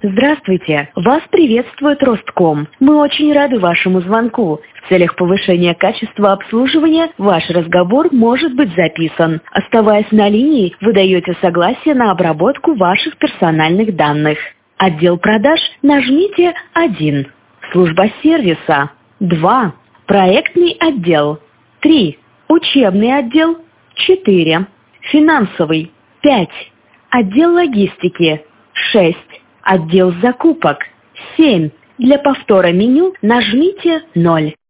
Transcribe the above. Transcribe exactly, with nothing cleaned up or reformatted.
Здравствуйте! Вас приветствует Ростком. Мы очень рады вашему звонку. В целях повышения качества обслуживания ваш разговор может быть записан. Оставаясь на линии, вы даете согласие на обработку ваших персональных данных. Отдел продаж нажмите один. Служба сервиса два. Проектный отдел три. Учебный отдел четыре. Финансовый пять. Отдел логистики шесть. Отдел закупок семь. Для повтора меню нажмите ноль.